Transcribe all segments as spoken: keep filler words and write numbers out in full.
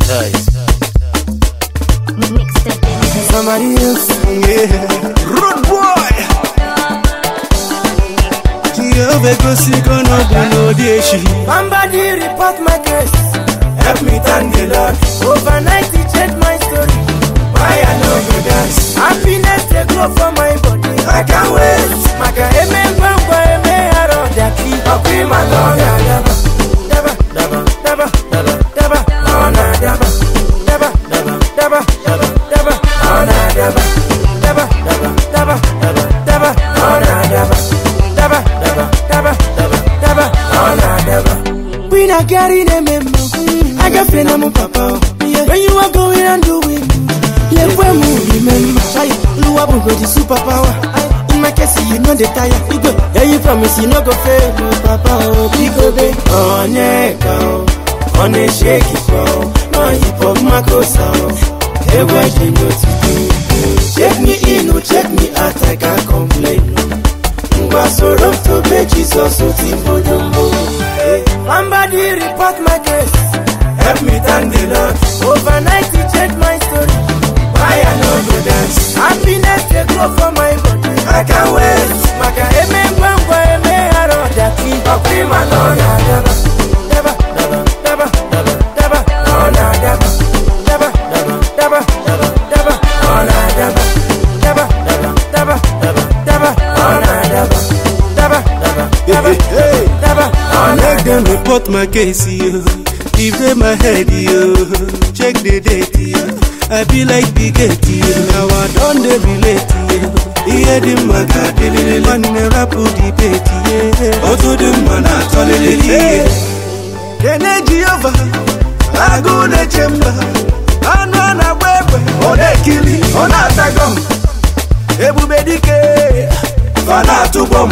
Somebody else, yeah. Road boy. Jehovah go see go no go no dey she. Somebody report my case. Help me thank the Lord. Overnight he changed my story. Why I no go dance? Happiness they grow for my body. I can't wait. Maka eme ngwa eme aro daki. Okwi my Lord. Daba, daba, daba, daba, daba, Ona daba. daba, daba, daba, daba, daba, Ona daba. daba, daba, daba, daba, daba, Ona daba. daba, daba, daba, daba, daba. Ona daba. We not carrying a memo. I got friend of my papa. When you are going and doing, let me remember. Luabu go the superpower. In my case, you know the tire. You go, yeah, you promise you no go fail. Papa, oh, big obey. On a cow, on a shaky flow. No hip hop, my cosa. Hey, what you know to do? Check me in, or check me out, I can't complain. So rough to be Jesus, so Timbo Jumbo. Somebody report my case. Help me thank the Lord. Overnight he changed my story. Why I no go dance? Happiness they grow for my body. I can't wait. Maka eme ngwa eme aro daki. Okwi my Lord. Daba, daba, daba, daba, daba, daba, Ona daba. daba, daba, daba, daba, daba, Ona daba. daba, daba, daba, daba, daba, Ona daba. daba, daba, daba, Hey. daba. Make them report my case, yo. Give them my head, yo. Check the date, yo. I be like Bigatti, yo. Now I don't dey relate, yo. Hear them my God, man in a rap debate, yeah. Also them man I tolerate, yeah. Energy over, I go the chamber. I know na wewe, one kili, one atagom. Everybody ke, fana to bomb.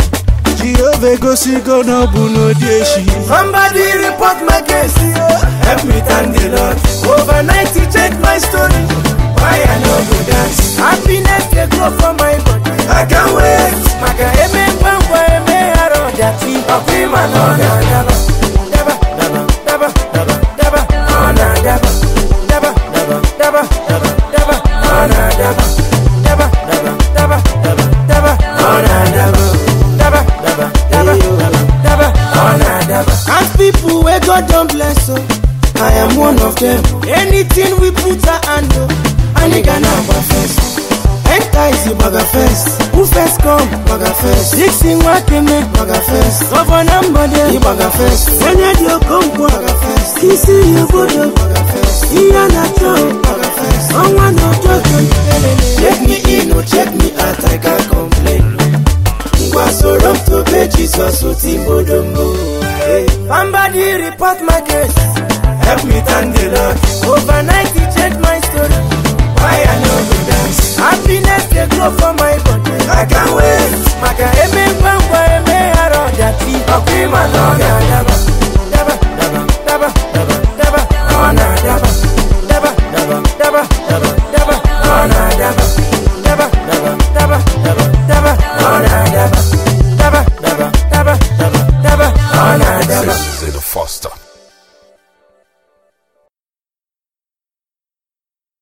Jehovah go see go no bu no dey she. Somebody report my case. Help me thank the Lord. Overnight he changed my story. Why I no go dance? Happiness they grow for my body. I can't wait. Maka eme ngwa eme aro daki. Okwi my Lord. Daba, daba, daba, daba, daba, daba, Ona daba. daba, daba, daba, daba, daba, Ona daba. daba, daba, daba, daba, daba, Ona daba. daba, daba, daba, daba, daba. Ona daba. As people where God don't bless, so I am one of them. Anything we put our hand on, and they gonna have first. Enter is the bagger first. Who first come? Bagger first. Sixteen working me, bagger first. Governor body, he bagger first. When you come, bagger first. He see you go to bagger first. He and a job, bagger first. On one of joking. Check me in or check me out, I can't complain. So rough to be Jesus, so Timbo Jumbo. Somebody report my case. Help me thank the Lord. Overnight he changed my story. Why I no go dance? Happiness they grow for my body.